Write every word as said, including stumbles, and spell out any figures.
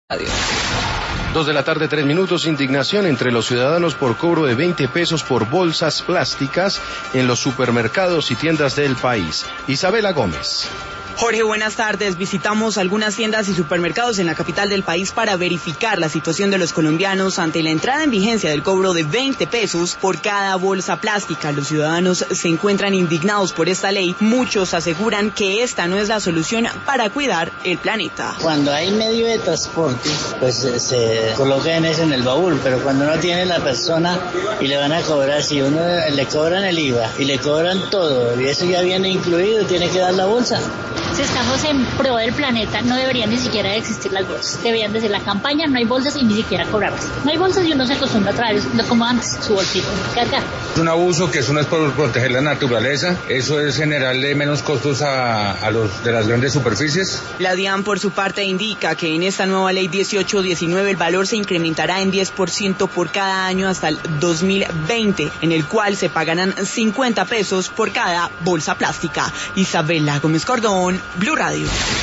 Adiós. Dos de la tarde, tres minutos. Indignación entre los ciudadanos por cobro de veinte pesos por bolsas plásticas en los supermercados y tiendas del país. Isabela Gómez. Jorge, buenas tardes. Visitamos algunas tiendas y supermercados en la capital del país para verificar la situación de los colombianos ante la entrada en vigencia del cobro de veinte pesos por cada bolsa plástica. Los ciudadanos se encuentran indignados por esta ley. Muchos aseguran que esta no es la solución para cuidar el planeta. Cuando hay medio de transporte, pues se coloca en eso en el baúl, pero cuando no tiene la persona y le van a cobrar, si uno le cobran el I V A y le cobran todo, y eso ya viene incluido, tiene que dar la bolsa. Si estamos en pro del planeta, no deberían ni siquiera existir las bolsas. Deberían decir la campaña, no hay bolsas y ni siquiera cobrarlas. No hay bolsas y uno se acostumbra a traer como antes, su bolsito, cargar. Es un abuso que eso no es por proteger la naturaleza, eso es generarle menos costos a, a los de las grandes superficies. La DIAN, por su parte, indica que en esta nueva ley dieciocho diecinueve el valor se incrementará en diez por ciento por cada año hasta el dos mil veinte, en el cual se pagarán cincuenta pesos por cada bolsa plástica. Isabela Gómez Cordón, Blue Radio.